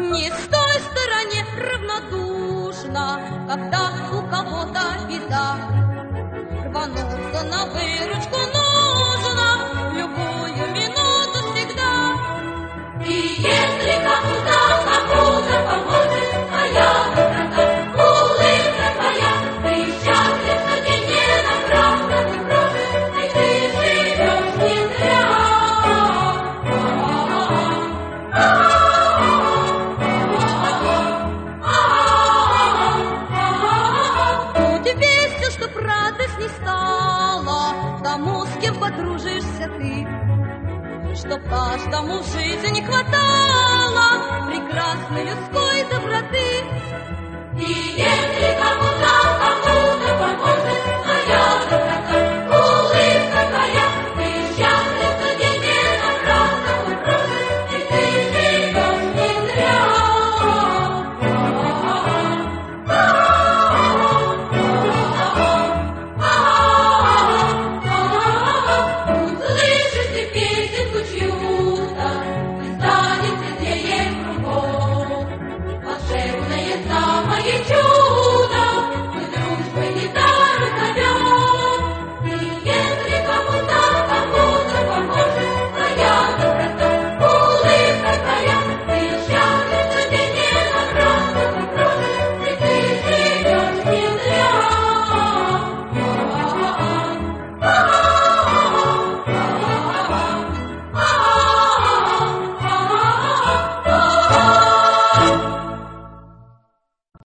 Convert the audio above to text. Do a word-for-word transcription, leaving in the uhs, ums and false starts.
Не стой в стороне равнодушно, когда у кого-то беда. Рвануться на выручку нужно в любую минуту всегда. И если кому-то, кому-то поможет твоя доброта, улыбка твоя, ты счастлив, но тебе не напрасно ты прожит, и ты живешь не зря. Удивись, чтоб радость не стала тому, с кем подружишься ты, чтоб каждому в жизни хватало прекрасной людской доброты. И если кому